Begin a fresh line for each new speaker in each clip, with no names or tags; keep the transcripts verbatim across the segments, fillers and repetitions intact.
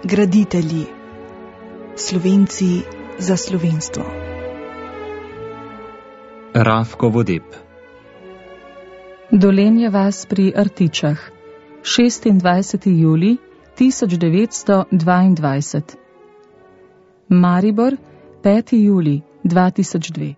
graditelji, Slovenci za slovenstvo.
Rafko Vodeb.
Dolenje vas pri Artičah, šestindvajseti julij tisoč devetsto dvaindvajset. Maribor, peti julij dva tisoč dve.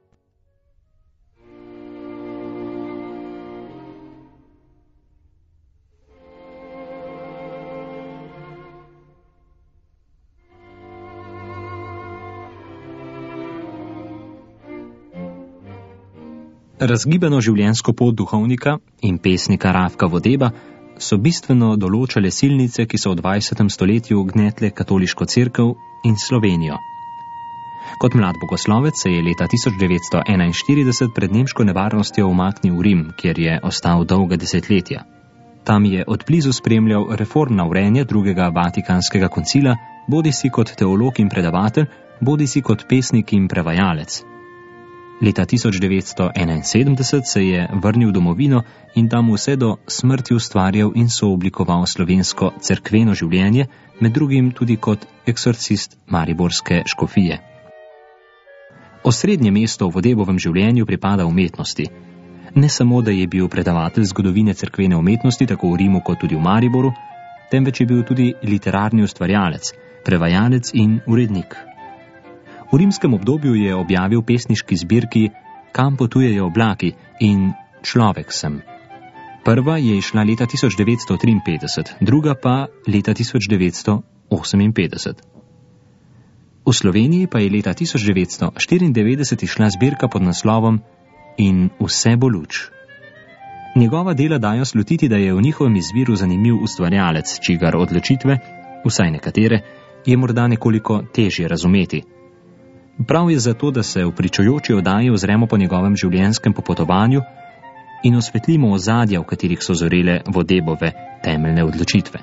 Razgibano življenjsko pot duhovnika in pesnika Rafka Vodeba so bistveno določale silnice, ki so v dvajsetem stoletju gnetle katoliško cerkev in Slovenijo. Kot mlad bogoslovec se je leta tisoč devetsto enainštirideset pred nemško nevarnostjo umaknil v Rim, kjer je ostal dolga desetletja. Tam je odblizu spremljal reformna urenja drugega vatikanskega koncila, bodisi kot teolog in predavatelj, bodisi kot pesnik in prevajalec. Leta tisoč devetsto enainsedemdeset se je vrnil v domovino in tam vse do smrti ustvarjal in sooblikoval slovensko cerkveno življenje, med drugim tudi kot eksorcist mariborske škofije. Osrednje mesto v Vodebovem življenju pripada umetnosti. Ne samo, da je bil predavatelj zgodovine cerkvene umetnosti tako v Rimu kot tudi v Mariboru, temveč je bil tudi literarni ustvarjalec, prevajalec in urednik. V rimskem obdobju je objavil pesniški zbirki Kam potujejo oblaki in Človek sem. Prva je izšla leta tisoč devetsto triinpetdeset, druga pa leta tisoč devetsto oseminpetdeset. V Sloveniji pa je leta tisoč devetsto štiriindevetdeset izšla zbirka pod naslovom In vse bo luč. Njegova dela dajo slutiti, da je v njihovem izviru zanimiv ustvarjalec, čigar odločitve, vsaj nekatere, je morda nekoliko težje razumeti. Prav je zato, da se v pričujoči oddaji ozremo po njegovem življenjskem popotovanju in osvetlimo ozadja, v katerih so zorele Vodebove temeljne odločitve.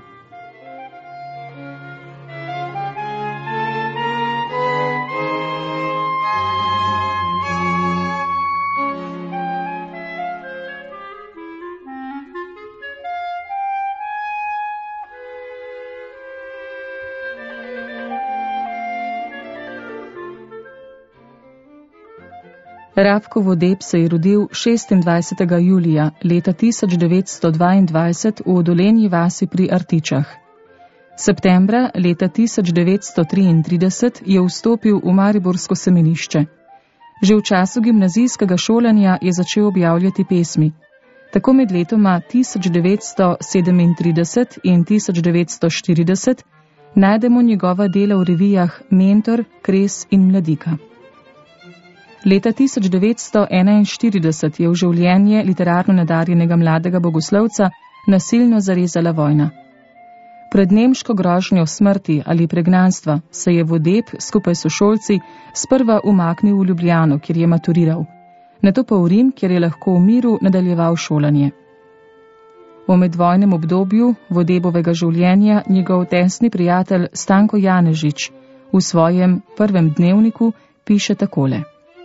Rafko Vodeb se je rodil šestindvajsetega julija leta tisoč devetsto dvaindvajset v Dolenji vasi pri Artičah. Septembra leta tisoč devetsto triintrideset je vstopil v mariborsko semenišče. Že v času gimnazijskega šolanja je začel objavljati pesmi. Tako med letoma tisoč devetsto sedemintrideset in tisoč devetsto štirideset najdemo njegova dela v revijah Mentor, Kres in Mladika. Leta tisoč devetsto enainštirideset je v življenje literarno nadarjenega mladega bogoslovca nasilno zarezala vojna. Pred nemško grožnjo smrti ali pregnanstva se je Vodeb skupaj s sošolci sprva umaknil v Ljubljano, kjer je maturiral, nato pa v Rim, kjer je lahko v miru nadaljeval šolanje. V medvojnem obdobju Vodebovega življenja njegov tesni prijatelj Stanko Janežič v svojem prvem dnevniku piše takole.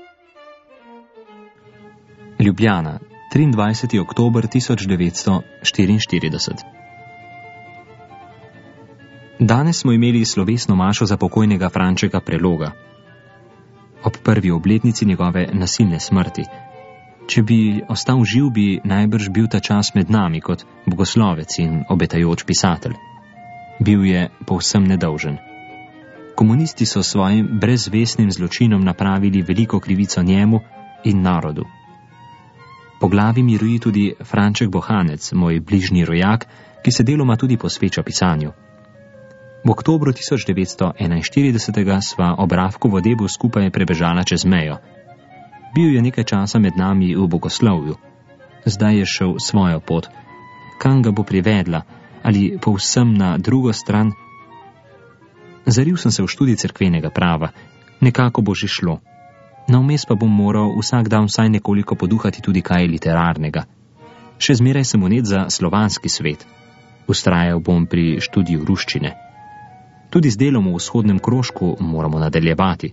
Ljubljana, triindvajseti oktober tisoč devetsto štiriinštirideset. Danes smo imeli slovesno mašo za pokojnega Frančeka Preloga. Ob prvi obletnici njegove nasilne smrti. Če bi ostal živ, bi najbrž bil ta čas med nami kot bogoslovec in obetajoč pisatelj. Bil je povsem nedolžen. Komunisti so svojim brezvestnim zločinom napravili veliko krivico njemu in narodu. Po glavi mi roji tudi Franček Bohanec, moj bližnji rojak, ki se deloma tudi posveča pisanju. V oktobru tisoč devetsto enainštiridesetega sva ob Rafku Vodebu skupaj prebežala čez mejo. Bil je nekaj časa med nami v bogoslovju. Zdaj je šel svojo pot. Kam ga bo privedla? Ali povsem na drugo stran? Zaril sem se v študij cerkvenega prava. Nekako bo že šlo. Na vmes pa bom moral vsak dan vsaj nekoliko poduhati tudi kaj literarnega. Še zmeraj sem vnet za slovanski svet. Vztrajal bom pri študiju ruščine. Tudi z delom v vzhodnem krožku moramo nadaljevati.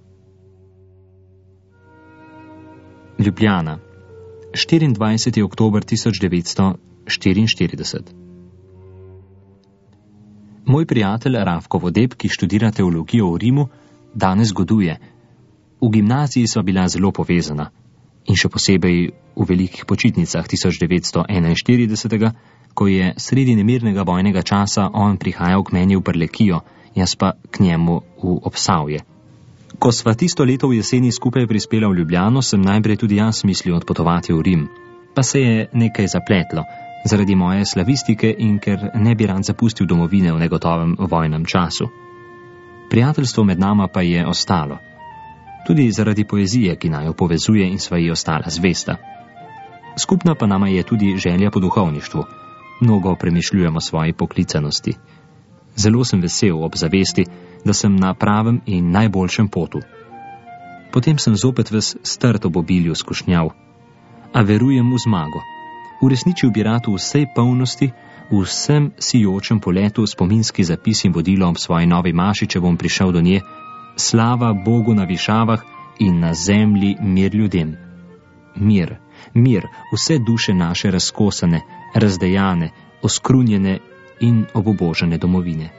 Ljubljana, štiriindvajseti oktober tisoč devetsto štiriinštirideset. Moj prijatelj Rafko Vodeb, ki študira teologijo v Rimu, danes goduje. V gimnaziji sva bila zelo povezana in še posebej v velikih počitnicah tisoč devetsto enainštiridesetega, ko je sredi nemirnega vojnega časa on prihajal k meni v Prlekijo, jaz pa k njemu v Obsavje. Ko sva tisto leto v jeseni skupaj prispela v Ljubljano, sem najprej tudi jaz mislil odpotovati v Rim, pa se je nekaj zapletlo zaradi moje slavistike in ker ne bi rad zapustil domovine v negotovem vojnem času. Prijateljstvo med nama pa je ostalo. Tudi zaradi poezije, ki naj jo povezuje in sva ji ostala zvesta. Skupna pa nama je tudi želja po duhovništvu. Mnogo premišljujemo svoji poklicanosti. Zelo sem vesel ob zavesti, da sem na pravem in najboljšem potu. Potem sem zopet ves strt ob obilju skušnjav, a verujem v zmago. Uresničil bi rad v vsej polnosti, v vsem sijočem poletu spominski zapis in vodilo ob svoji novi maši, če bom prišel do nje: slava Bogu na višavah in na zemlji mir ljudem. Mir, mir, vse duše naše razkosane, razdejane, oskrunjene in obubožane domovine.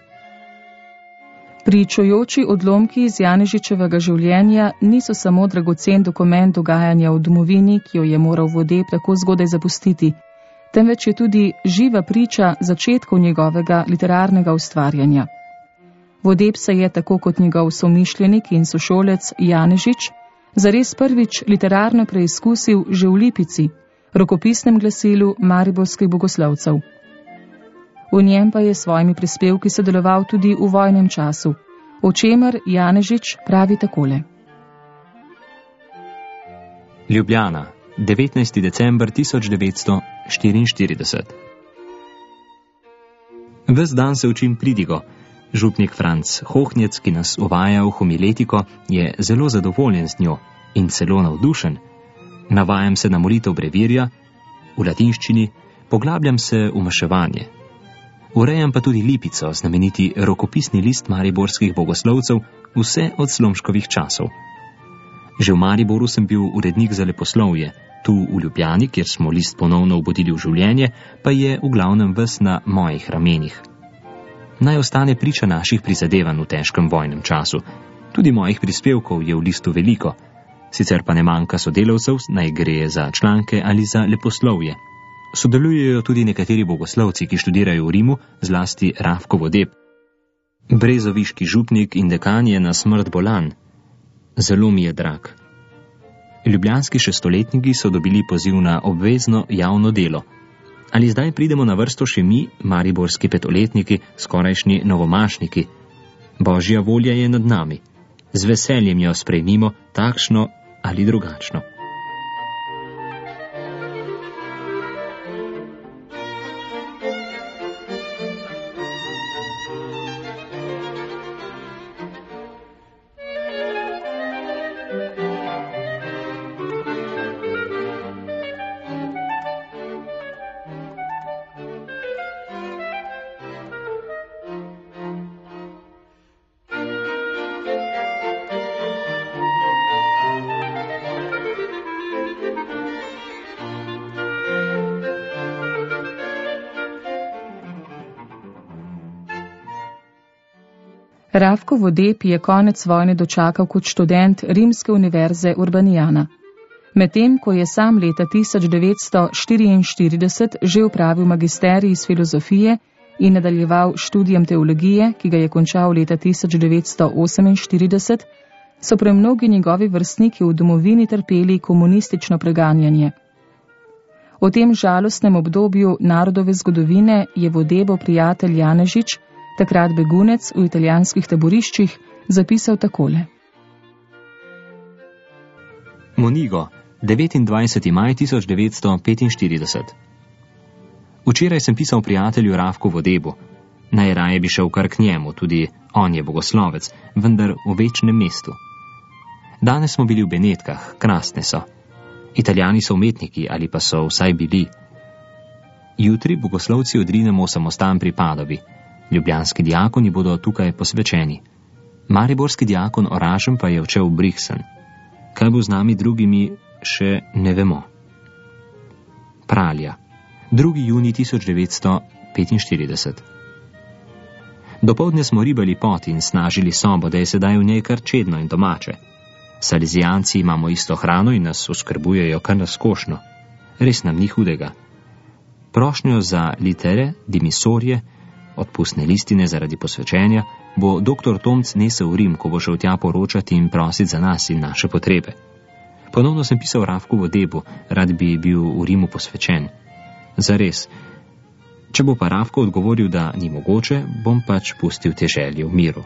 Pričujoči odlomki iz Janežičevega življenja niso samo dragocen dokument dogajanja v domovini, ki jo je moral Vodeb tako zgodaj zapustiti, temveč je tudi živa priča začetkov njegovega literarnega ustvarjanja. Vodeb se je, tako kot njegov somišljenik in sošolec Janežič, zares prvič literarno preizkusil že v Lipici, rokopisnem glasilu mariborskih bogoslovcev. V njem pa je s svojimi prispevki sodeloval tudi v vojnem času, o čemer Janežič pravi takole.
Ljubljana, devetnajsti december tisoč devetsto štiriinštirideset. Ves dan se učim pridigo. Župnik Franc Hohnjec, ki nas uvaja v homiletiko, je zelo zadovoljen z njo in celo navdušen. Navajam se na molitev brevirja, v latinščini, poglabljam se v maševanje. Urejam pa tudi Lipico, znameniti rokopisni list mariborskih bogoslovcev, vse od Slomškovih časov. Že v Mariboru sem bil urednik za leposlovje, tu v Ljubljani, kjer smo list ponovno obudili v življenje, pa je v glavnem ves na mojih ramenih. Naj ostane priča naših prizadevanj v težkem vojnem času. Tudi mojih prispevkov je v listu veliko, sicer pa ne manjka sodelavcev, naj gre za članke ali za leposlovje. Sodelujejo tudi nekateri bogoslovci, ki študirajo v Rimu, zlasti Rafko Vodeb. Brezoviški župnik in dekan je na smrt bolan. Zelo mi je drag. Ljubljanski šestoletniki so dobili poziv na obvezno javno delo. Ali zdaj pridemo na vrsto še mi, mariborski petoletniki, skorajšnji novomašniki? Božja volja je nad nami. Z veseljem jo sprejmimo, takšno ali drugačno.
Rafko Vodeb je konec vojne dočakal kot študent Rimske univerze Urbanijana. Medtem, ko je sam leta tisoč devetsto štiriinštirideset že opravil magisterij iz filozofije in nadaljeval študijem teologije, ki ga je končal leta tisoč devetsto oseminštirideset, so premnogi njegovi vrstniki v domovini trpeli komunistično preganjanje. O tem žalostnem obdobju narodove zgodovine je Vodebov prijatelj Janežič, takrat begunec v italijanskih taboriščih, zapisal takole.
Monigo, devetindvajseti maj tisoč devetsto petinštirideset. Včeraj sem pisal prijatelju Rafku Vodebu. Najraje bi šel kar k njemu, tudi on je bogoslovec, vendar v večnem mestu. Danes smo bili v Benetkah, krasne so. Italijani so umetniki, ali pa so vsaj bili. Jutri bogoslovci odrinemo v samostan pri Padovi. Ljubljanski diakoni bodo tukaj posvečeni. Mariborski diakon Oražem pa je odšel v Brixen. Kaj bo z nami drugimi, še ne vemo. Pralja, drugi junij tisoč devetsto petinštirideset. Dopoldne smo ribali pot in snažili sobo, da je sedaj v njej kar čedno in domače. Salezijanci imamo isto hrano in nas oskrbujejo kar naskošno. Res nam ni hudega. Prošnjo za litere, dimisorje, odpustne listine zaradi posvečenja, bo doktor Tomc nesel v Rim, ko bo šel tja poročati in prositi za nas in naše potrebe. Ponovno sem pisal Rafku Vodebu, rad bi bil v Rimu posvečen. Zares. Če bo pa Rafko odgovoril, da ni mogoče, bom pač pustil te želje v miru.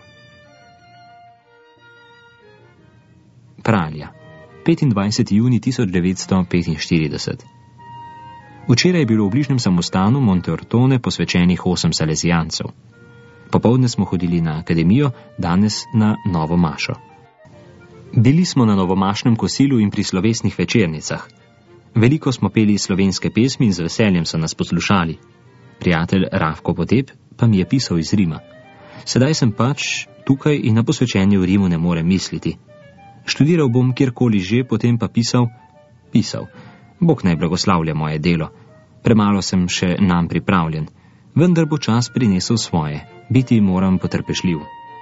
Pralja. petindvajseti junij tisoč devetsto petinštirideset. Včeraj je bilo v bližnjem samostanu Monte Ortone posvečenih osem salezijancev. Popoldne smo hodili na akademijo, danes na novo mašo. Bili smo na novomašnem kosilu in pri slovesnih večernicah. Veliko smo peli slovenske pesmi in z veseljem so nas poslušali. Prijatelj Rafko Vodeb pa mi je pisal iz Rima. Sedaj sem pač tukaj in na posvečenje v Rimu ne morem misliti. Študiral bom kjerkoli že, potem pa pisal, pisal. Bog naj blagoslavlja moje delo. Premalo sem še nam pripravljen. Vendar bo čas prinesel svoje. Biti moram potrpežljiv.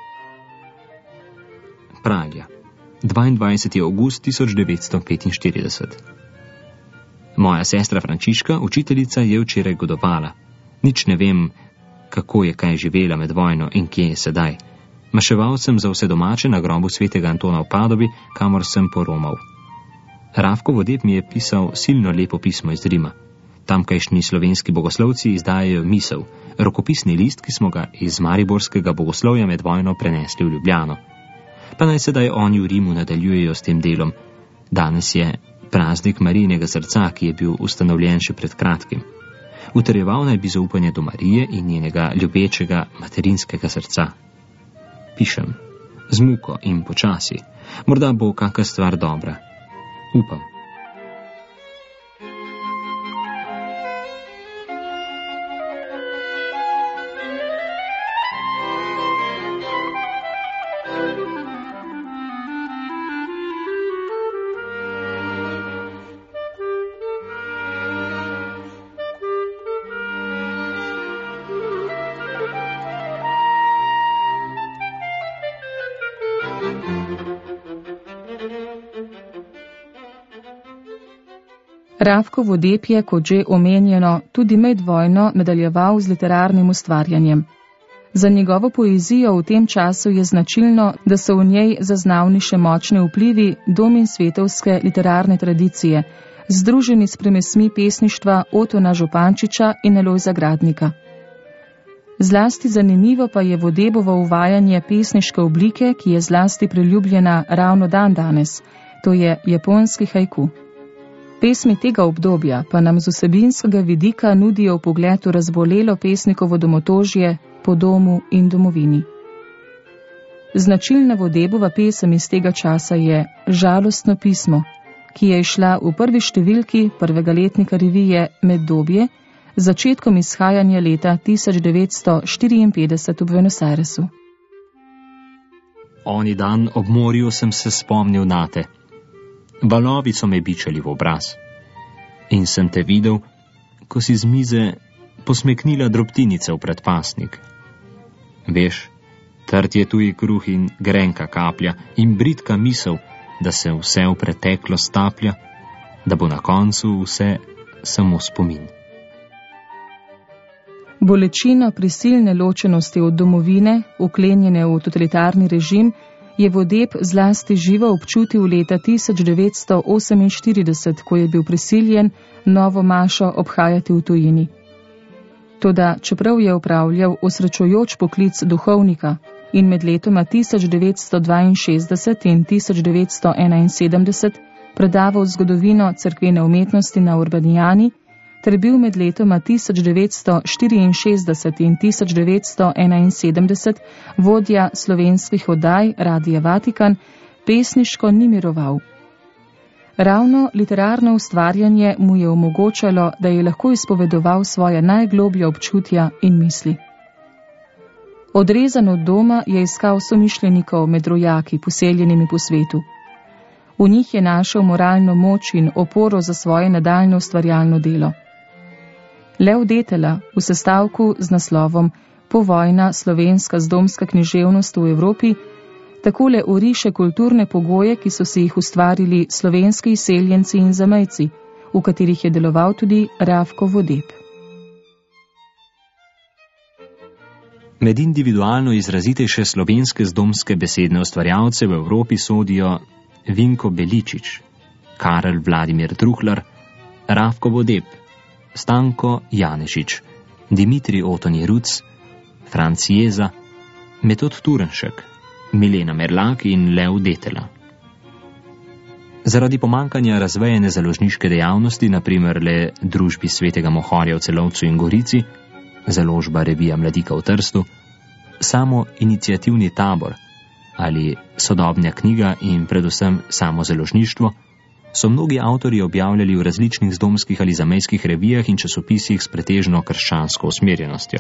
Pralja. dvaindvajseti avgust tisoč devetsto petinštirideset. Moja sestra Frančiška, učiteljica, je včeraj godovala. Nič ne vem, kako je kaj živela med vojno in kje je sedaj. Maševal sem za vse domače na grobu svetega Antona v Padovi, kamor sem poromal. Rafko Vodeb mi je pisal silno lepo pismo iz Rima. Tamkajšnji slovenski bogoslovci izdajajo misel, rokopisni list, ki smo ga iz mariborskega bogoslovja med vojno prenesli v Ljubljano. Pa naj sedaj oni v Rimu nadaljujejo s tem delom. Danes je praznik Marijinega srca, ki je bil ustanovljen še pred kratkim. Utrjeval naj bi zaupanje do Marije in njenega ljubečega materinskega srca. Pišem, z muko in počasi. Morda bo kakšna stvar dobra. Upam.
Rafko Vodeb je, kot že omenjeno, tudi med vojno nadaljeval z literarnim ustvarjanjem. Za njegovo poezijo v tem času je značilno, da so v njej zaznavni še močne vplivi dom- in svetovske literarne tradicije, združeni s primesmi pesništva Otona Župančiča in Alojza Gradnika. Zlasti zanimivo pa je Vodebovo uvajanje pesniške oblike, ki je zlasti priljubljena ravno dan danes, to je japonski haiku. Pesmi tega obdobja pa nam z vsebinskega vidika nudijo vpogled v razbolelo pesnikovo domotožje po domu in domovini. Značilna Vodebova pesem iz tega časa je Žalostno pismo, ki je išla v prvi številki prvega letnika revije Meddobje z začetkom izhajanja leta tisoč devetsto štiriinpetdeset v Buenos Airesu.
Oni dan ob morju sem se spomnil nate. Valovi so me bičali v obraz. In sem te videl, ko si z mize posmeknila drobtinice v predpasnik. Veš, trd je tuji kruh in grenka kaplja in bridka misel, da se vse v preteklo staplja, da bo na koncu vse samo spomin.
Bolečino prisilne ločenosti od domovine, uklenjene v totalitarni režim, je Vodeb zlasti živo občutil leta tisoč devetsto oseminštirideset, ko je bil prisiljen novo mašo obhajati v tujini. Toda čeprav je opravljal osrečujoč poklic duhovnika in med letoma tisoč devetsto dvainšestdeset in tisoč devetsto enainsedemdeset predaval zgodovino cerkvene umetnosti na Urbanijani, ter bil med letoma tisoč devetsto štiriinšestdeset in tisoč devetsto enainsedemdeset vodja slovenskih oddaj Radia Vatikan, pesniško ni miroval. Ravno literarno ustvarjanje mu je omogočalo, da je lahko izpovedoval svoje najgloblje občutja in misli. Odrezan od doma je iskal somišljenikov med rojaki, poseljenimi po svetu. V njih je našel moralno moč in oporo za svoje nadaljno ustvarjalno delo. Lev Detela v sestavku z naslovom povojna slovenska zdomska književnost v Evropi, takole oriše kulturne pogoje, ki so si jih ustvarili slovenski izseljenci in zamejci, v katerih je deloval tudi Ravko Vodeb.
Med individualno izrazitejše slovenske zdomske besedne ustvarjalce v Evropi sodijo Vinko Beličič, Karel Vladimir Truhlar, Ravko Vodeb, Stanko Janežič, Dimitrij Otoni Ruc, Franc Jeza, Metod Turnšek, Milena Merlak in Lev Detela. Zaradi pomankanja razvejene založniške dejavnosti, naprimer le družbi Svetega Mohorja v Celovcu in Gorici, založba Revija Mladika v Trstu, samo iniciativni tabor ali sodobna knjiga in predvsem samo založništvo, so mnogi avtorji objavljali v različnih zdomskih ali zamejskih revijah in časopisih s pretežno krščansko usmerjenostjo.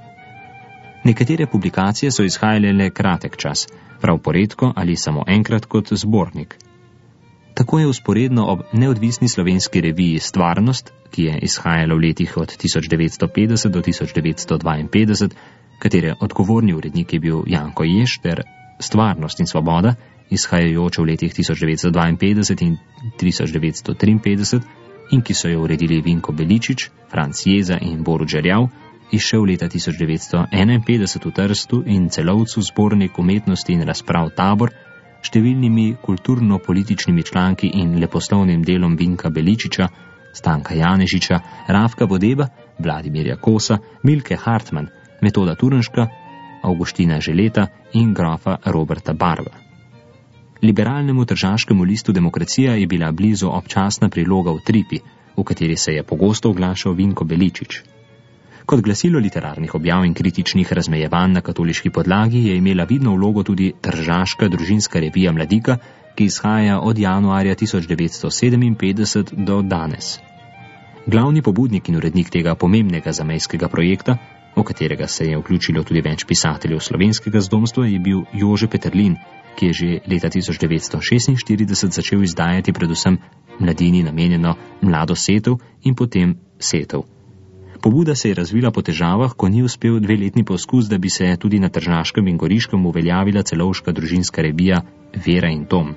Nekatere publikacije so izhajale le kratek čas, prav poredko ali samo enkrat kot zbornik. Tako je vzporedno ob neodvisni slovenski reviji Stvarnost, ki je izhajala v letih od tisoč devetsto petdeset do tisoč devetsto dvainpetdeset, katere odgovorni urednik je bil Janko Jež, ter Stvarnost in svoboda, izhajajoče v letih tisoč devetsto dvainpetdeset in tisoč devetsto triinpetdeset, in ki so jo uredili Vinko Beličič, Franc Jeza in Borut Žerjav, izšel leta tisoč devetsto enainpetdeset v Trstu in Celovcu zbornik umetnosti in razprav Tabor, številnimi kulturno-političnimi članki in leposlovnim delom Vinka Beličiča, Stanka Janežiča, Ravka Vodeba, Vladimirja Kosa, Milke Hartmann, Metoda Turnška, Avguština Želeta in grofa Roberta Barva. Liberalnemu tržaškemu listu Demokracija je bila blizu občasna priloga v Tripi, v kateri se je pogosto oglašal Vinko Beličič. Kot glasilo literarnih objav in kritičnih razmejevanj na katoliški podlagi je imela vidno vlogo tudi tržaška družinska revija Mladika, ki izhaja od januarja tisoč devetsto sedeminpetdeset do danes. Glavni pobudnik in urednik tega pomembnega zamejskega projekta, v katerega se je vključilo tudi več pisateljev slovenskega zdomstva, je bil Jože Peterlin, ki je že leta tisoč devetsto šestinštirideset začel izdajati predvsem mladini namenjeno Mlado setev in potem Setev. Pobuda se je razvila po težavah, ko ni uspel dveletni poskus, da bi se tudi na Tržaškem in Goriškem uveljavila celovška družinska revija Vera in Tom.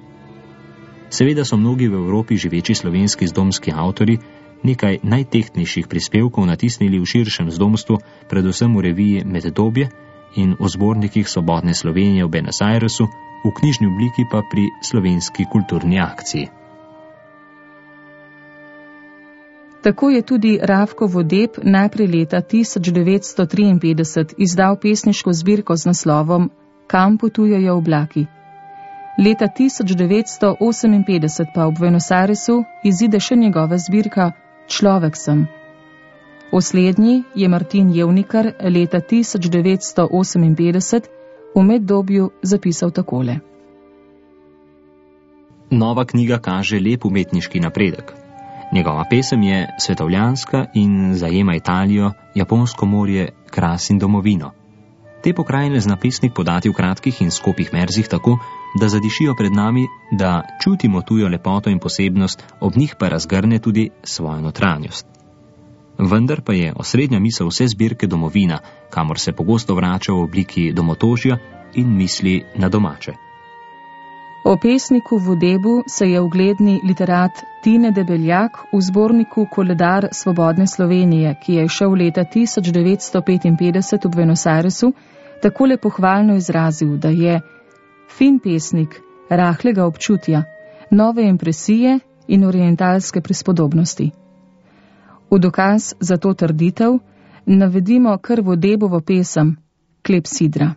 Seveda so mnogi v Evropi živeči slovenski zdomski avtori nekaj najtehtnejših prispevkov natisnili v širšem zdomstvu, predvsem v reviji Meddobje in v zbornikih Svobodne Slovenije v Buenos Airesu, v knjižni obliki pa pri Slovenski kulturni akciji.
Tako je tudi Ravko Vodeb najprej leta tisoč devetsto triinpetdeset izdal pesniško zbirko z naslovom Kam potujejo oblaki. Leta tisoč devetsto oseminpetdeset pa v Buenos Airesu izide še njegova zbirka Človek sem. V slednji je Martin Jevnikar leta tisoč devetsto oseminpetdeset v Meddobju zapisal takole.
Nova knjiga kaže lep umetniški napredek. Njegova pesem je svetovljanska in zajema Italijo, Japonsko morje, Kras in domovino. Te pokrajine zna pesnik podati v kratkih in skopih verzih tako, da zadišijo pred nami, da čutimo tujo lepoto in posebnost, ob njih pa razgrne tudi svojo notranjost. Vendar pa je osrednja misel vse zbirke domovina, kamor se pogosto vrača v obliki domotožja in misli na domače.
O pesniku Vodebu se je ugledni literat Tine Debeljak v zborniku Koledar Svobodne Slovenije, ki je šel leta tisoč devetsto petinpetdeset v Buenos Airesu, takole pohvalno izrazil, da je fin pesnik, rahlega občutja, nove impresije in orientalske prispodobnosti. V dokaz za to trditev navedimo kar Vodebovo pesem Klepsidra.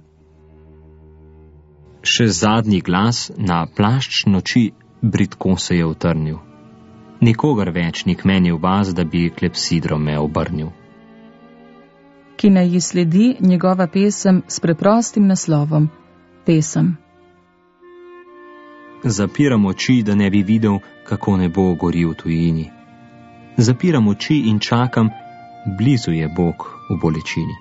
Še zadnji glas na plašč noči bridko se je utrnil. Nikogar več ni k meni v vas, da bi klepsidro me obrnil.
Ki naj ji sledi njegova pesem s preprostim naslovom Pesem.
Zapiram oči, da ne bi videl, kako nebo gori v tujini. Zapiram oči in čakam, blizu je Bog v bolečini.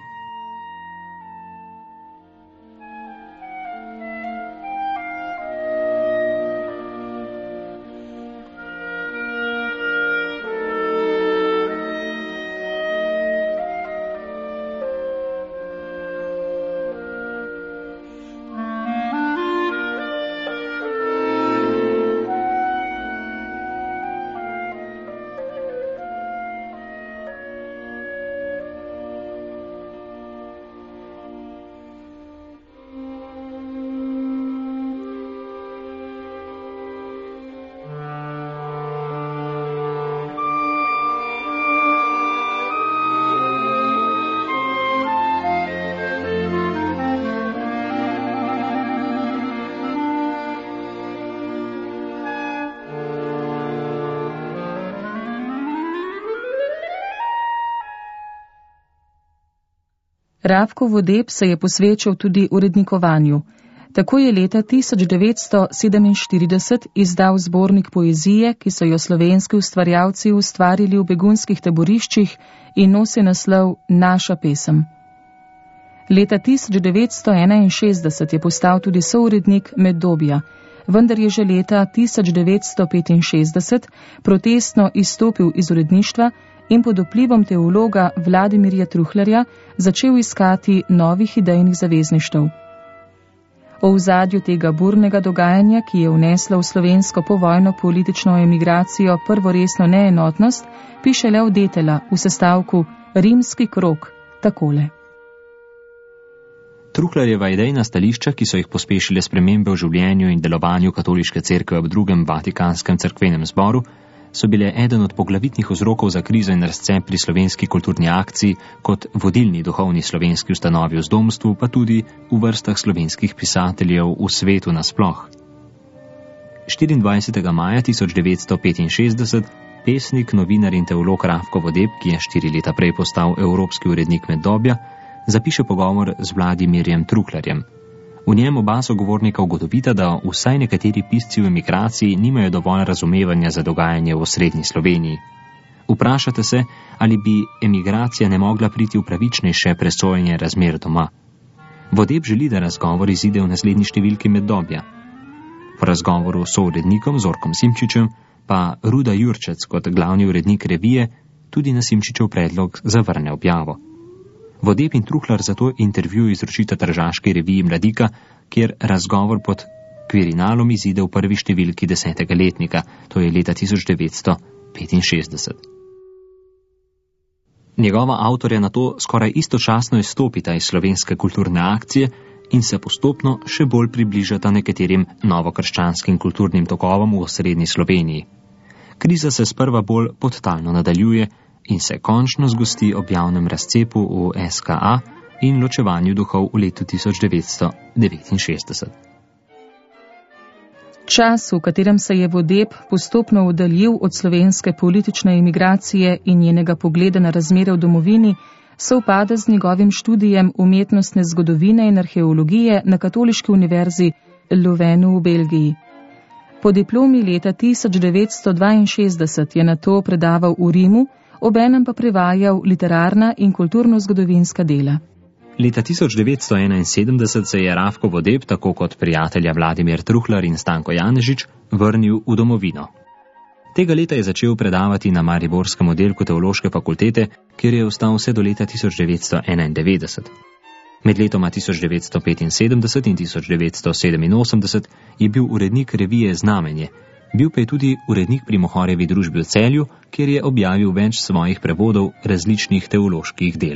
Rafko Vodeb se je posvečal tudi urednikovanju. Tako je leta tisoč devetsto sedeminštirideset izdal zbornik poezije, ki so jo slovenski ustvarjalci ustvarili v begunskih taboriščih in nosi naslov Naša pesem. Leta tisoč devetsto enainšestdeset je postal tudi sourednik Meddobja, vendar je že leta tisoč devetsto petinšestdeset protestno izstopil iz uredništva in pod vplivom teologa Vladimirja Truhlarja začel iskati novih idejnih zavezništev. O ozadju tega burnega dogajanja, ki je vneslo v slovensko povojno politično emigracijo prvo resno neenotnost, piše Lev Detela v sestavku Rimski krog takole.
Truhlarjeva idejna stališča, ki so jih pospešile spremembe v življenju in delovanju katoliške cerkve v drugem Vatikanskem cerkvenem zboru, so bile eden od poglavitnih vzrokov za krizo in razcep pri slovenski kulturni akciji kot vodilni duhovni slovenski ustanovi v zdomstvu, pa tudi v vrstah slovenskih pisateljev v svetu nasploh. štiriindvajsetega maja tisoč devetsto petinšestdeset pesnik, novinar in teolog Rafko Vodeb, ki je štiri leta prej postal evropski urednik Meddobja, zapiše pogovor z Vladimirjem Truhlarjem. V njem oba sogovornika ugotovita, da vsaj nekateri pisci v emigraciji nimajo dovolj razumevanja za dogajanje v osrednji Sloveniji. Vprašate se, ali bi emigracija ne mogla priti v pravičnejše presojanje razmer doma. Vodeb želi, da razgovor izide v naslednji številki Meddobja. Po razgovoru s sourednikom Zorkom Simčičem pa Ruda Jurčec kot glavni urednik revije tudi na Simčičev predlog zavrne objavo. Vodeb in Truhlar zato intervju izročita tržaški reviji Mladika, kjer razgovor pod Quirinalom izide v prvi številki desetega letnika, to je leta tisoč devetsto petinšestdeset. Njegova avtorja nato skoraj istočasno izstopita iz slovenske kulturne akcije in se postopno še bolj približata nekaterim novokrščanskim kulturnim tokovom v osrednji Sloveniji. Kriza se sprva bolj podtalno nadaljuje in se končno zgosti ob javnem razcepu v S K A in ločevanju duhov v letu tisoč devetsto devetinšestdeset.
Čas, v katerem se je Vodeb postopno oddaljil od slovenske politične emigracije in njenega pogleda na razmere v domovini, sovpada z njegovim študijem umetnostne zgodovine in arheologije na Katoliški univerzi Louvenu v Belgiji. Po diplomi leta tisoč devetsto dvainšestdeset je nato predaval v Rimu, obenem pa prevajal literarna in kulturno-zgodovinska dela.
Leta tisoč devetsto enainsedemdeset se je Rafko Vodeb, tako kot prijatelja Vladimir Truhlar in Stanko Janežič, vrnil v domovino. Tega leta je začel predavati na mariborskem oddelku teološke fakultete, kjer je ostal vse do leta tisoč devetsto enaindevetdeset. Med letoma tisoč devetsto petinsedemdeset in tisoč devetsto sedeminosemdeset je bil urednik revije Znamenje, bil pa je tudi urednik pri Mohorjevi družbi v Celju, kjer je objavil več svojih prevodov različnih teoloških del.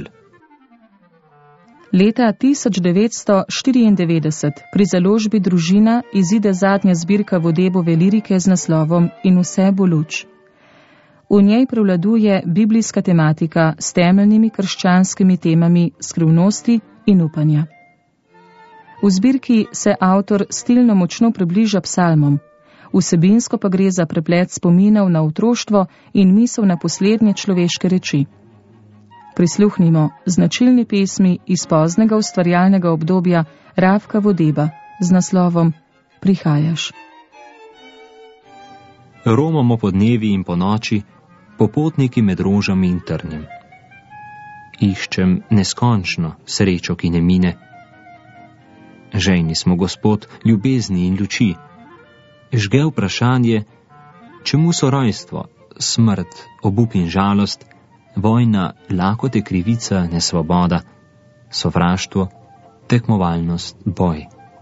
Leta tisoč devetsto štiriindevetdeset pri založbi Družina izide zadnja zbirka Vodebove lirike z naslovom In vse bo luč. V njej prevladuje biblijska tematika s temeljnimi krščanskimi temami skrivnosti in upanja. V zbirki se avtor stilno močno približa psalmom, vsebinsko pa gre za preplet spominov na otroštvo in misel na poslednje človeške reči. Prisluhnimo značilni pesmi iz poznega ustvarjalnega obdobja Rafka Vodeba z naslovom Prihajaš.
Romamo po dnevi in po noči, popotniki med rožami in trnjem. Iščem neskončno srečo, ki ne mine. Žejni smo, Gospod, ljubezni in luči. Žge vprašanje, čemu so rojstvo, smrt, obup in žalost, vojna, lakote, krivica, nesvoboda, sovraštvo, tekmovalnost, boj.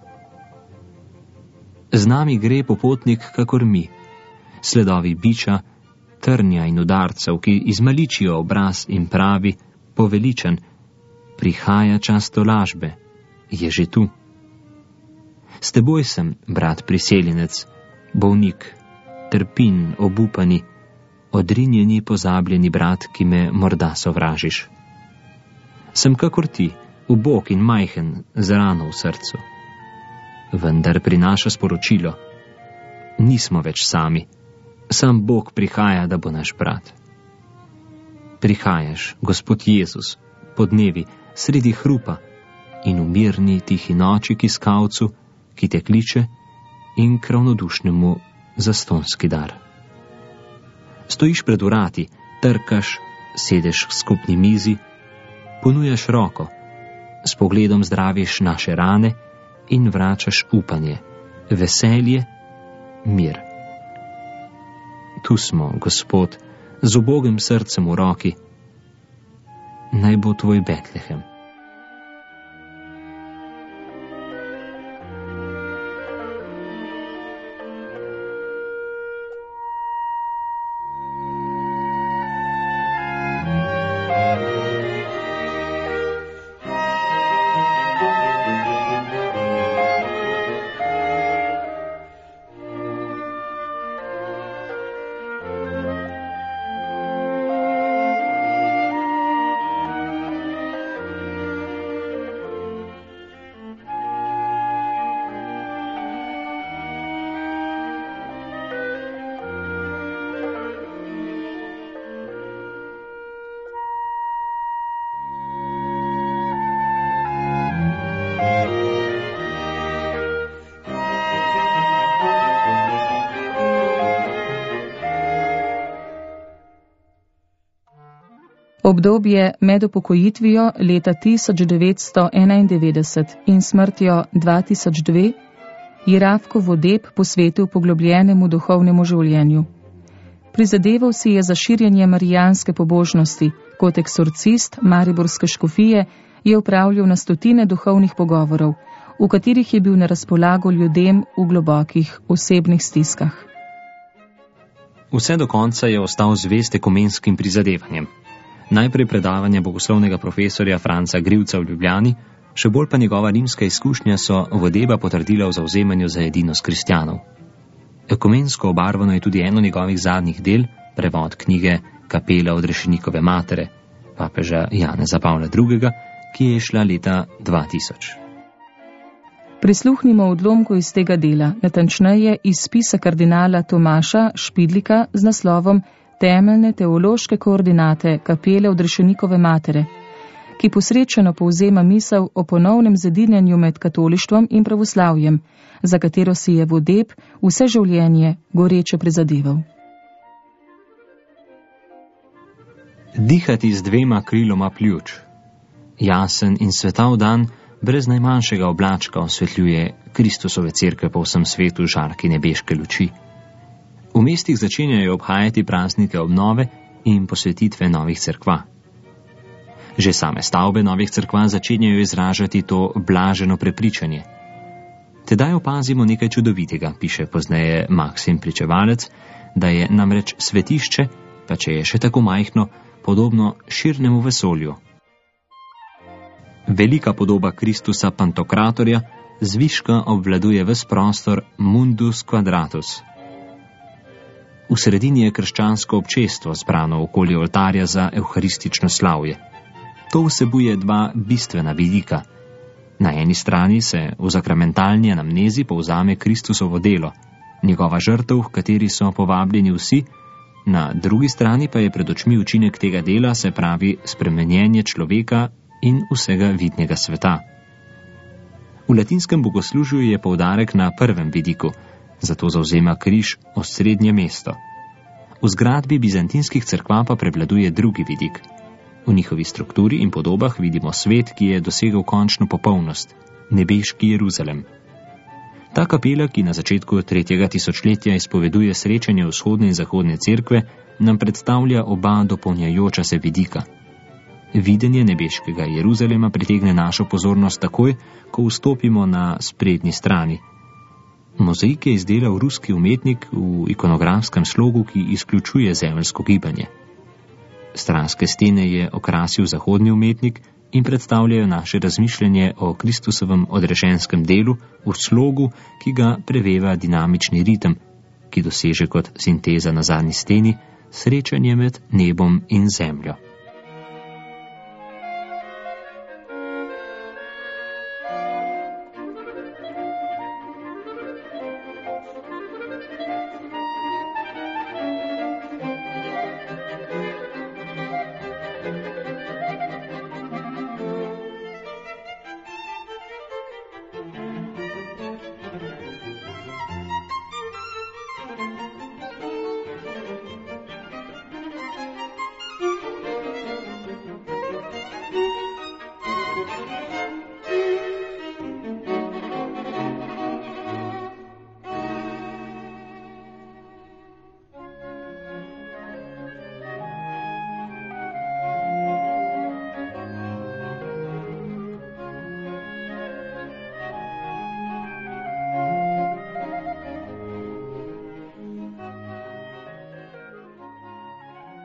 Z nami gre popotnik kakor mi, sledovi biča, trnja in udarcev, ki izmaličijo obraz in pravi, poveličen, prihaja čas tolažbe, je že tu. S teboj sem, brat priseljenec, bolnik, trpin, obupani, odrinjeni, pozabljeni brat, ki me morda sovražiš. Sem kakor ti, ubog in majhen, z rano v srcu. Vendar prinaša sporočilo. Nismo več sami. Sam Bog prihaja, da bo naš brat. Prihajaš, Gospod Jezus, po dnevi, sredi hrupa in v mirni tihi noči k iskalcu, ki te kliče, in k ravnodušnemu zastonski dar. Stojiš pred vrati, trkaš, sedeš k skupni mizi, ponujaš roko, s pogledom zdraviš naše rane in vračaš upanje, veselje, mir. Tu smo, Gospod, z ubogim srcem v roki. Naj bo tvoj Betlehem.
Obdobje med upokojitvijo leta tisoč devetsto enaindevetdeset in smrtjo dva tisoč dve je Rafko Vodeb posvetil poglobljenemu duhovnemu življenju. Prizadeval si je za širjenje marijanske pobožnosti, kot eksorcist mariborske škofije je upravljal na stotine duhovnih pogovorov, v katerih je bil na razpolago ljudem v globokih osebnih stiskah.
Vse do konca je ostal zvest ekumenskim prizadevanjem. Najprej predavanje bogoslovnega profesorja Franca Grivca v Ljubljani, še bolj pa njegova rimska izkušnja so Vodeba potrdila v zavzemanju za edinost kristjanov. Ekumensko obarvano je tudi eno njegovih zadnjih del, prevod knjige Kapela odrešenikove matere, papeža Janeza Pavla drugega, ki je šla leta dva tisoč.
Prisluhnimo odlomku iz tega dela, natančneje iz spisa kardinala Tomaša Špidlika z naslovom Temeljne teološke koordinate Kapele odrešenikove matere, ki posrečeno povzema misel o ponovnem zedinjenju med katolištvom in pravoslavjem, za katero si je Vodeb vse življenje goreče prizadeval.
Dihati z dvema kriloma pljuč. Jasen in svetav dan brez najmanjšega oblačka osvetljuje Kristusove cerkve po vsem svetu žarki nebeške luči. V mestih začenjajo obhajati praznike obnove in posvetitve novih cerkva. Že same stavbe novih cerkva začenjajo izražati to blaženo prepričanje. Tedaj opazimo nekaj čudovitega, piše pozneje Maksim Pričevalec, da je namreč svetišče, pa če je še tako majhno, podobno širnemu vesolju. Velika podoba Kristusa Pantokratorja zviška obvladuje ves prostor mundus quadratus. V sredini je krščansko občestvo zbrano okoli oltarja za evharistično slavje. To vsebuje dva bistvena vidika. Na eni strani se v zakramentalni anamnezi povzame Kristusovo delo, njegova žrtev, v kateri so povabljeni vsi, na drugi strani pa je pred očmi učinek tega dela, se pravi spremenjenje človeka in vsega vidnega sveta. V latinskem bogoslužju je poudarek na prvem vidiku, zato zavzema križ osrednje mesto. V zgradbi bizantinskih cerkva pa prevladuje drugi vidik. V njihovi strukturi in podobah vidimo svet, ki je dosegel končno popolnost, nebeški Jeruzalem. Ta kapela, ki na začetku tretjega tisočletja izpoveduje srečanje vzhodne in zahodne cerkve, nam predstavlja oba dopolnjajoča se vidika. Videnje nebeškega Jeruzalema pritegne našo pozornost takoj, ko vstopimo na sprednji strani. Mozaik je izdelal ruski umetnik v ikonografskem slogu, ki izključuje zemeljsko gibanje. Stranske stene je okrasil zahodni umetnik in predstavljajo naše razmišljanje o Kristusovem odrešenskem delu v slogu, ki ga preveva dinamični ritem, ki doseže kot sinteza na zadnji steni srečanje med nebom in zemljo.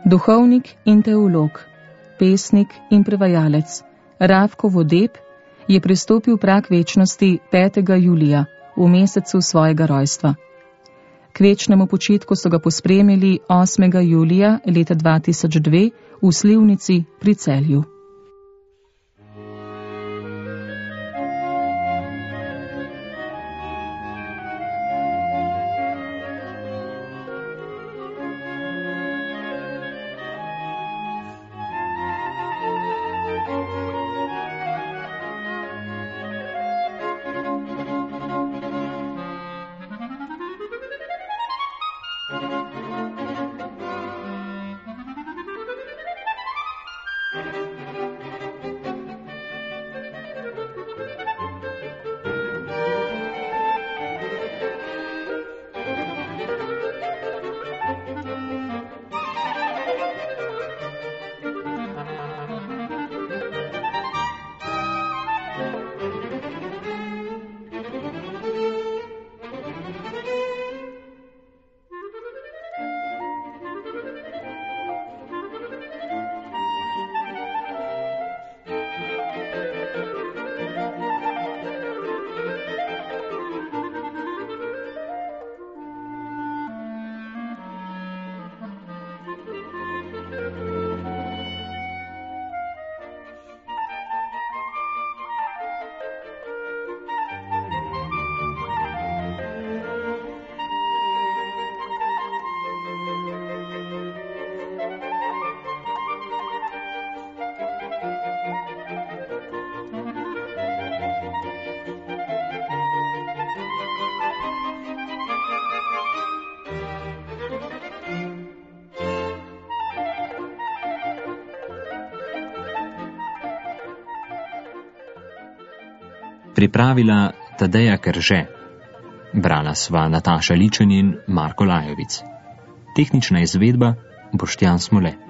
Duhovnik in teolog, pesnik in prevajalec Ravko Vodeb je prestopil prag večnosti petega julija, v mesecu svojega rojstva. K večnemu počitku so ga pospremili osmega julija leta dva tisoč dve v Slivnici pri Celju.
Pripravila Tadeja Krže. Brala sva Nataša Ličen in Marko Lajovic. Tehnična izvedba Boštjan Smole.